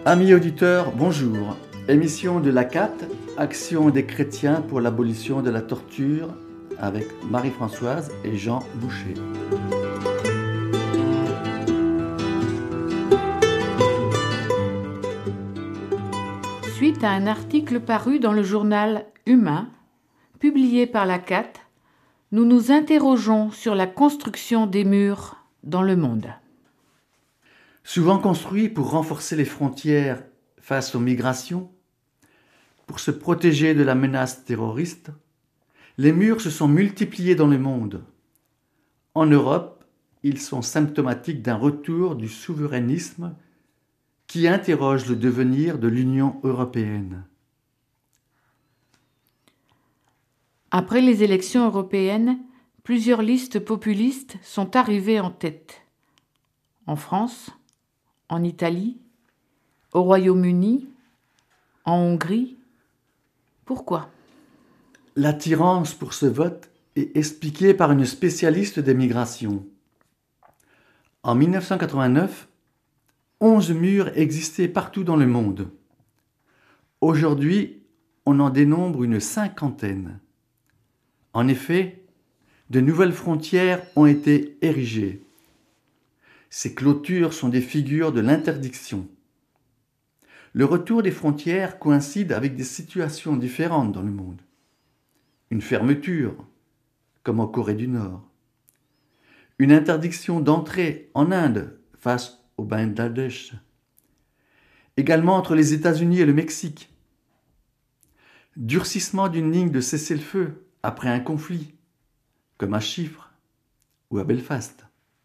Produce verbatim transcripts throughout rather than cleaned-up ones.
Amis auditeurs, bonjour. Émission de l'A C A T, Action des chrétiens pour l'abolition de la torture, avec Marie-Françoise et Jean Boucher. Suite à un article paru dans le journal Humain, publié par l'A C A T, nous nous interrogeons sur la construction des murs dans le monde. Souvent construits pour renforcer les frontières face aux migrations, pour se protéger de la menace terroriste, les murs se sont multipliés dans le monde. En Europe, ils sont symptomatiques d'un retour du souverainisme qui interroge le devenir de l'Union européenne. Après les élections européennes, plusieurs listes populistes sont arrivées en tête. En France, en Italie, au Royaume-Uni, en Hongrie. Pourquoi ? L'attirance pour ce vote est expliquée par une spécialiste des migrations. En dix-neuf cent quatre-vingt-neuf, onze murs existaient partout dans le monde. Aujourd'hui, on en dénombre une cinquantaine. En effet, de nouvelles frontières ont été érigées. Ces clôtures sont des figures de l'interdiction. Le retour des frontières coïncide avec des situations différentes dans le monde. Une fermeture, comme en Corée du Nord. Une interdiction d'entrée en Inde face au Bangladesh. Également entre les États-Unis et le Mexique. Durcissement d'une ligne de cessez-le-feu après un conflit, comme à Chypre ou à Belfast.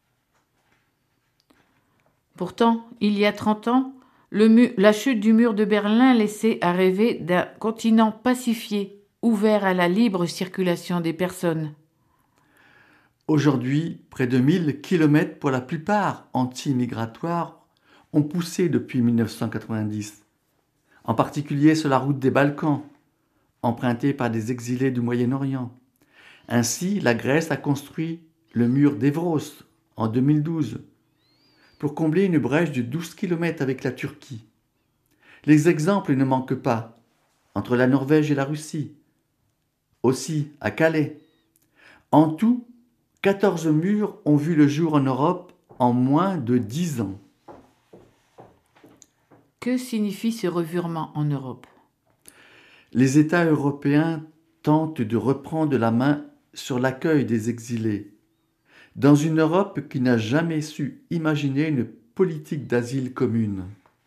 Pourtant, il y a trente ans, le mu- la chute du mur de Berlin laissait à rêver d'un continent pacifié, ouvert à la libre circulation des personnes. Aujourd'hui, près de mille kilomètres pour la plupart anti-migratoires ont poussé depuis dix-neuf cent quatre-vingt-dix, en particulier sur la route des Balkans, empruntée par des exilés du Moyen-Orient. Ainsi, la Grèce a construit le mur d'Evros en deux mille douze pour combler une brèche de douze kilomètres avec la Turquie. Les exemples ne manquent pas, entre la Norvège et la Russie, aussi à Calais. En tout, quatorze murs ont vu le jour en Europe en moins de dix ans. Que signifie ce revirement en Europe ? Les États européens tentent de reprendre la main sur l'accueil des exilés, dans une Europe qui n'a jamais su imaginer une politique d'asile commune.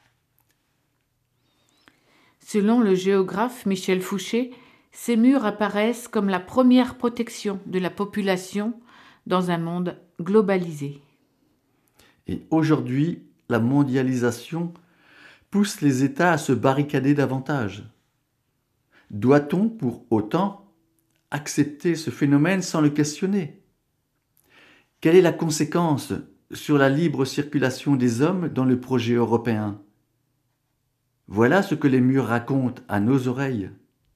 Selon le géographe Michel Fouché, ces murs apparaissent comme la première protection de la population dans un monde globalisé. Et aujourd'hui, la mondialisation pousse les États à se barricader davantage. Doit-on, pour autant, accepter ce phénomène sans le questionner ? Quelle est la conséquence sur la libre circulation des hommes dans le projet européen ? Voilà ce que les murs racontent à nos oreilles.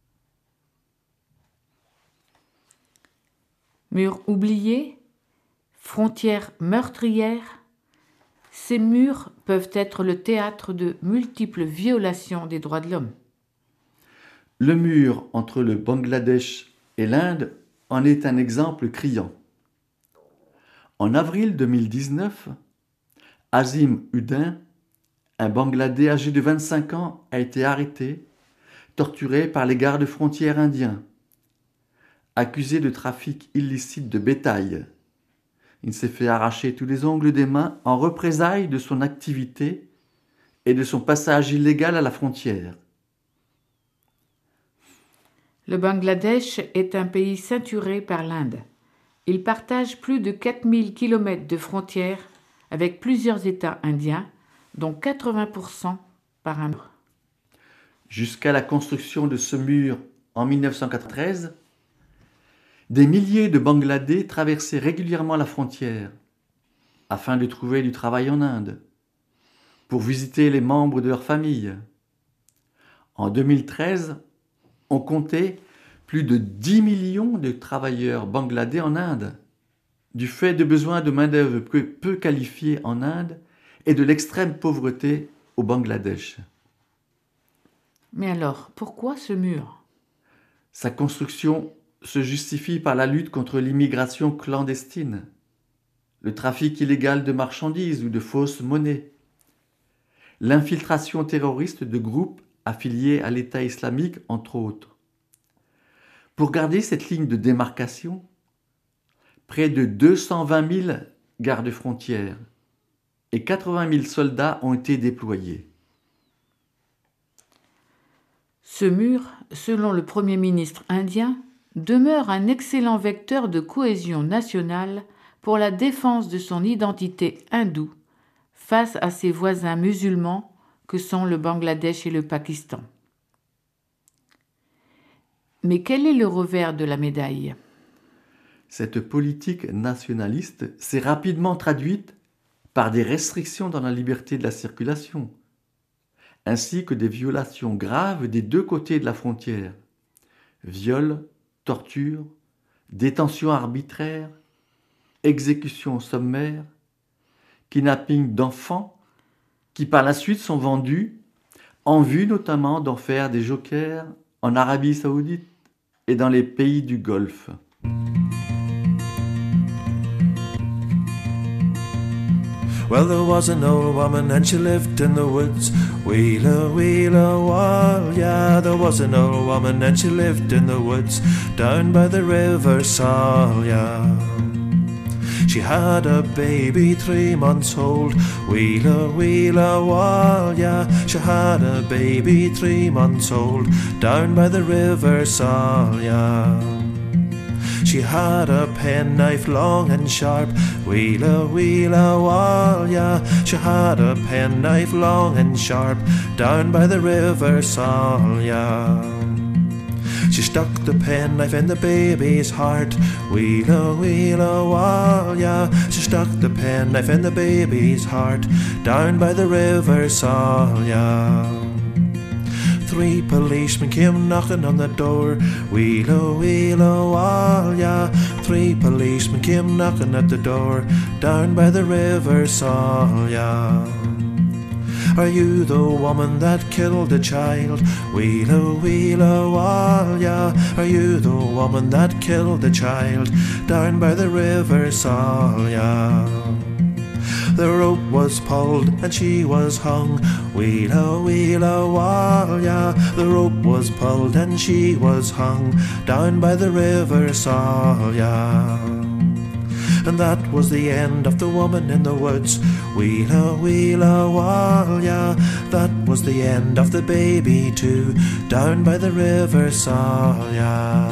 Murs oubliés, frontières meurtrières, ces murs peuvent être le théâtre de multiples violations des droits de l'homme. Le mur entre le Bangladesh et l'Inde en est un exemple criant. En avril deux mille dix-neuf, Azim Uddin, un Bangladais âgé de vingt-cinq ans, a été arrêté, torturé par les gardes frontières indiens, accusé de trafic illicite de bétail. Il s'est fait arracher tous les ongles des mains en représailles de son activité et de son passage illégal à la frontière. Le Bangladesh est un pays ceinturé par l'Inde. Il partage plus de quatre mille kilomètres de frontières avec plusieurs États indiens, dont quatre-vingts pour cent par un mur. Jusqu'à la construction de ce mur en dix-neuf cent quatre-treize, des milliers de Bangladais traversaient régulièrement la frontière afin de trouver du travail en Inde, pour visiter les membres de leur famille. En deux mille treize, on comptait plus de dix millions de travailleurs bangladais en Inde, du fait de besoins de main-d'œuvre peu, peu qualifiée en Inde et de l'extrême pauvreté au Bangladesh. Mais alors, pourquoi ce mur ? Sa construction se justifie par la lutte contre l'immigration clandestine, le trafic illégal de marchandises ou de fausses monnaies, l'infiltration terroriste de groupes affiliés à l'État islamique, entre autres. Pour garder cette ligne de démarcation, près de deux cent vingt mille gardes-frontières et quatre-vingt mille soldats ont été déployés. Ce mur, selon le Premier ministre indien, demeure un excellent vecteur de cohésion nationale pour la défense de son identité hindoue face à ses voisins musulmans que sont le Bangladesh et le Pakistan. Mais quel est le revers de la médaille ? Cette politique nationaliste s'est rapidement traduite par des restrictions dans la liberté de la circulation, ainsi que des violations graves des deux côtés de la frontière. Viols, tortures, détention arbitraire, exécutions sommaires, kidnapping d'enfants qui par la suite sont vendus en vue notamment d'en faire des jokers en Arabie Saoudite et dans les pays du Golfe. Well, there was an old woman and she lived in the woods. Wheeler, wheeler, wall, yeah. There was an old woman and she lived in the woods down by the river Sal, yeah. She had a baby three months old. Wheeler, wheeler, wall, yeah. She had a baby three months old down by the river Sal, yeah. She had a penknife long and sharp. Wheeler, wheeler, wall, yeah. She had a penknife long and sharp down by the river Sal, yeah. She stuck the penknife in the baby's heart. Wheeler, wheeler, wall, yeah. She stuck the penknife in the baby's heart down by the river Sal, yeah. Three policemen came knocking on the door. Wheeler, wheeler, wall, yeah. Three policemen came knocking at the door down by the river Sal, yeah. Are you the woman that killed the child? Wheeler, wheeler, wall, yeah. Are you the woman that killed the child down by the river Sal, yeah. The rope was pulled and she was hung. Wheeler, wheeler, wall, yeah. The rope was pulled and she was hung down by the river Sal, yeah. And that was the end of the woman in the woods. Wheeler, wheeler, wall, yeah. That was the end of the baby too, down by the river Sal, yeah.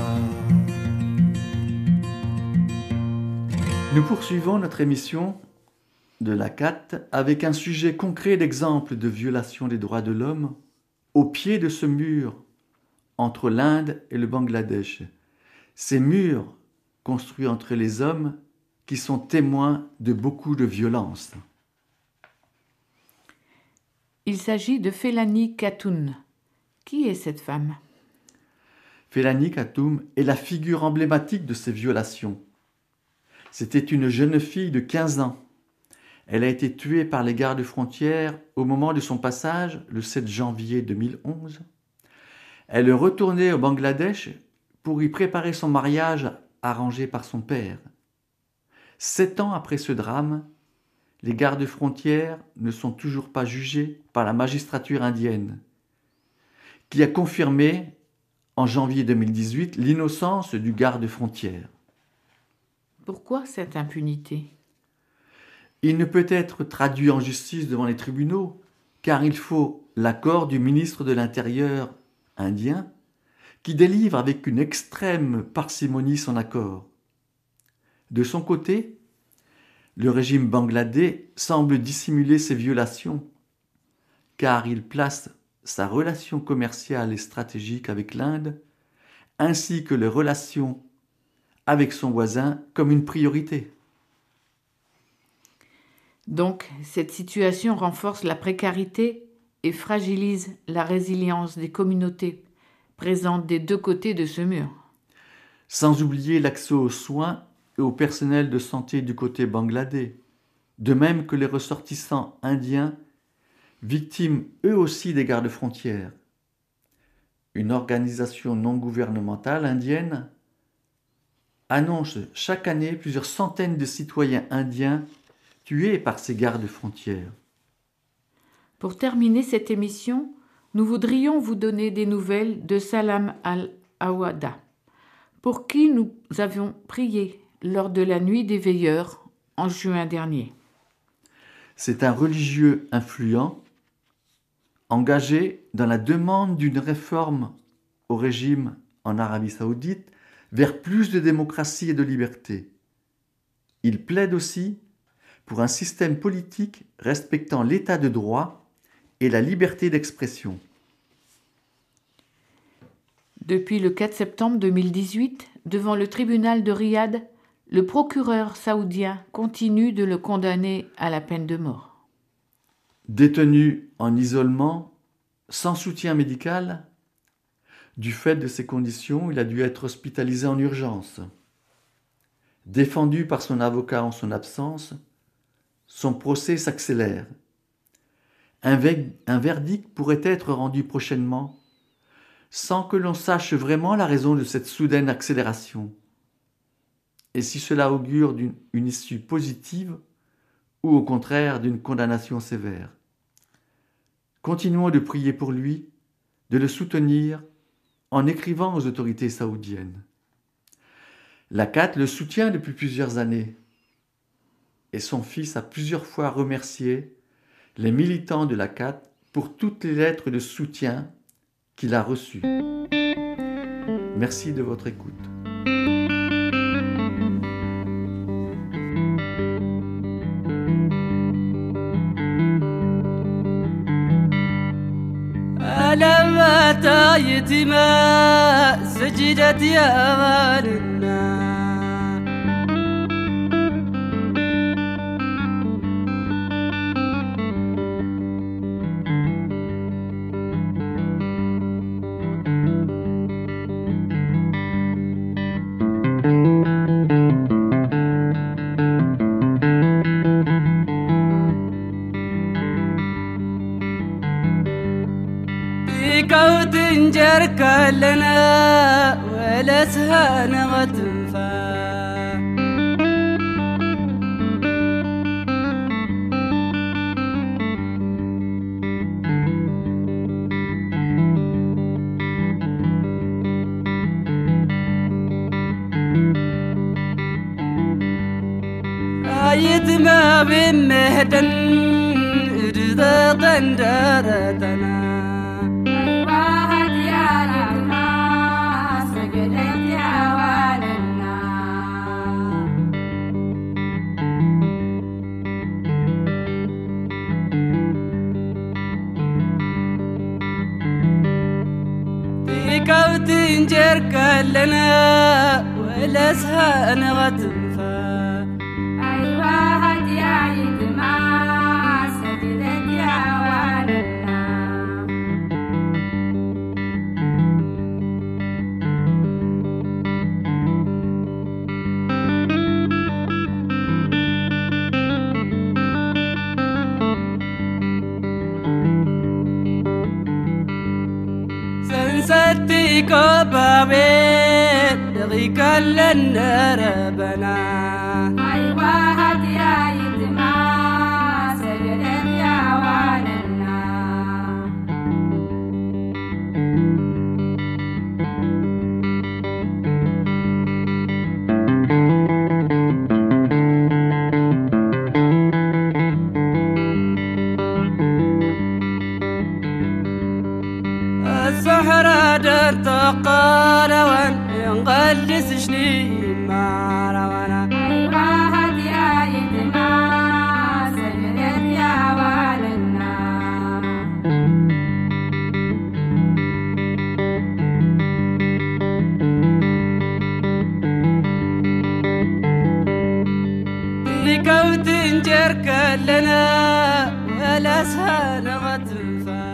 Nous poursuivons notre émission de la C A T avec un sujet concret d'exemple de violation des droits de l'homme au pied de ce mur entre l'Inde et le Bangladesh. Ces murs construits entre les hommes qui sont témoins de beaucoup de violences. Il s'agit de Felani Khatoon. Qui est cette femme ? Felani Khatoon est la figure emblématique de ces violations. C'était une jeune fille de quinze ans. Elle a été tuée par les gardes-frontières au moment de son passage, le sept janvier deux mille onze. Elle est retournée au Bangladesh pour y préparer son mariage arrangé par son père. Sept ans après ce drame, les gardes-frontières ne sont toujours pas jugés par la magistrature indienne, qui a confirmé en janvier deux mille dix-huit l'innocence du garde-frontière. Pourquoi cette impunité ? Il ne peut être traduit en justice devant les tribunaux, car il faut l'accord du ministre de l'Intérieur indien, qui délivre avec une extrême parcimonie son accord. De son côté, le régime bangladais semble dissimuler ces violations, car il place sa relation commerciale et stratégique avec l'Inde, ainsi que les relations avec son voisin comme une priorité. Donc, cette situation renforce la précarité et fragilise la résilience des communautés présentes des deux côtés de ce mur. Sans oublier l'accès aux soins et au personnel de santé du côté bangladais, de même que les ressortissants indiens victimes eux aussi des gardes-frontières. Une organisation non gouvernementale indienne annonce chaque année plusieurs centaines de citoyens indiens tués par ces gardes-frontières. Pour terminer cette émission, nous voudrions vous donner des nouvelles de Salam al-Awada, pour qui nous avions prié lors de la nuit des veilleurs en juin dernier. C'est un religieux influent, engagé dans la demande d'une réforme au régime en Arabie Saoudite vers plus de démocratie et de liberté. Il plaide aussi pour un système politique respectant l'état de droit et la liberté d'expression. Depuis le quatre septembre deux mille dix-huit, devant le tribunal de Riyad, le procureur saoudien continue de le condamner à la peine de mort. Détenu en isolement, sans soutien médical, du fait de ces conditions, il a dû être hospitalisé en urgence. Défendu par son avocat en son absence, son procès s'accélère. Un, ve- un verdict pourrait être rendu prochainement, sans que l'on sache vraiment la raison de cette soudaine accélération. Et si cela augure d'une une issue positive ou au contraire d'une condamnation sévère. Continuons de prier pour lui, de le soutenir en écrivant aux autorités saoudiennes. La C A T le soutient depuis plusieurs années et son fils a plusieurs fois remercié les militants de la C A T pour toutes les lettres de soutien qu'il a reçues. Merci de votre écoute. لما يتما سجدت يا والنا كوت جرك لنا ولا سهان غتنفا آيت ما بمهدن إرضا دندارتنا كوت جرك لنا ولا سهان غتنفا أيوا هاد يا يتما سجدت يا والنا سنستي كوبابين لغيك لنا ربنا أيوا هاد يا يتما سجدت يا والنا الصحراء تقال وان ينقلس شنين ما روانا أيوا هاد يا يتما سجدت يا والنا لكوت جرك لنا ولا سهان غتنفا